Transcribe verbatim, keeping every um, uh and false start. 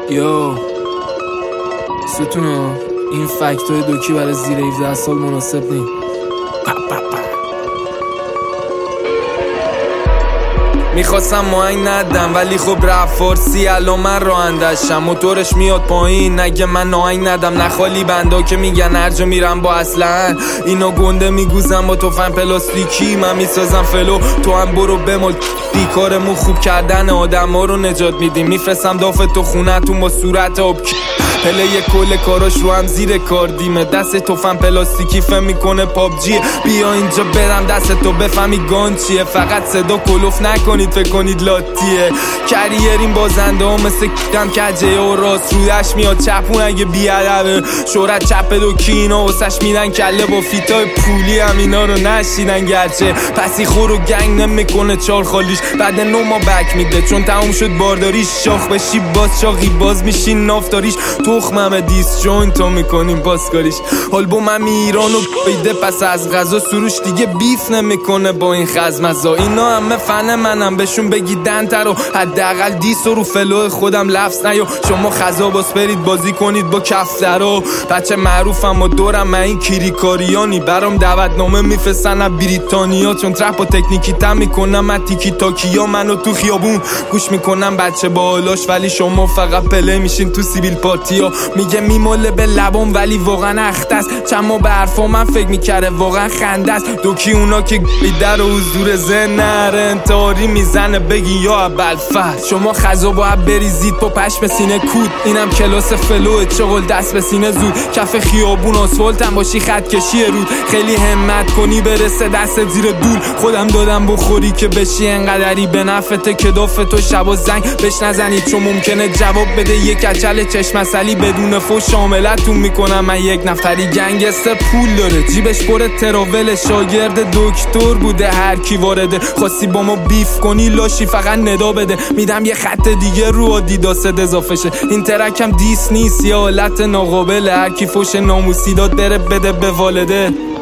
یو ستونو این فکت های دوکی برای زیر هفده سال مناسب نی. میخواستم ماهنگ ندم ولی خب رفت فارسی الان من رو اندشم موتورش میاد پایین نگه من ناهنگ ندم نخالی بندا که میگن هر جا میرم با اصلا اینا گنده میگوزم با توفن پلاستیکی من میسازم فلو تو هم برو بمال بیکارمون خوب کردن آدم ها رو نجات میدیم میفرستم دافت تو خونتون با صورت آب پله کل کاراش رو هم زیر کار دیمه دست توفن پلاستیکی فهم میکنه پابجیه بیا اینجا برم دست تو بفهمی گان چیه فقط صدا کلوف نکنید فکر کنید لاتیه کریرین بازنده ها مثل کم کجه و راست رویش میاد چپون اگه بیادبه شورت چپ دو کینا واسش میدن کله با فیتای پولی هم اینا رو نشیدن گرچه پسی خور و گنگ نمیکنه چار خالیش بعد نو ما بک میده چون تموم شد بارداریش شاخ بشی باز شاقی باز میشین نافتاریش تخمم دیس جوین تو میکنیم پاسکاریش آلبوم هم ایرانو بیده پس از غذا سروش دیگه بیف نمیکنه با این خزمزا اینا همه فن منم بهشون بگیدن ترو حداقل دیس رو فلو خودم لفظ نیو شما خزا باز برید بازی کنید با کفترو بچه معروفم و دورم من این کیریکاریانی برام دعوتنامه میفرستن از بریتانیا چون ترپ و تکنیکی تم میکنم من تیکی تاکیا منو تو خیابون گوش میکنم بچه بالاش ولی شما فقط پله میشین تو سیبیل پارتی میگه میماله به لبام ولی واقعا اخته است چند ما به حرفا من فکر میکرده واقعا خنده است دوکی اونا که در و حضور ذهن نره انتحاری میزنه بگی یا ابوالفضل شما خزا باید بریزید با پشم سینه کود اینم کلاس فلوه چغل دست به سینه زود کف خیابون آسفالت هم باشی خط کشی رود خیلی همت کنی برسه دست زیر دول خودم دادم بخوری که بشی انقدری به نفته که دافتو شب و زنگ بهش نزنید چون ممکنه جواب بده یک کچل چشم اصلی بدون فوش شاملتون میکنم من یک نفری گنگستر پول داره جیبش پر تراول شاگرد دکتر بوده هر کی وارده خواستی با ما بیف کنی لاشی فقط ندا بده میدم یه خط دیگه رو آدیداس اضافه شه این ترکم دیس نیست یا حالت ناقابل هر کی فوش ناموسی داد بره بده به والده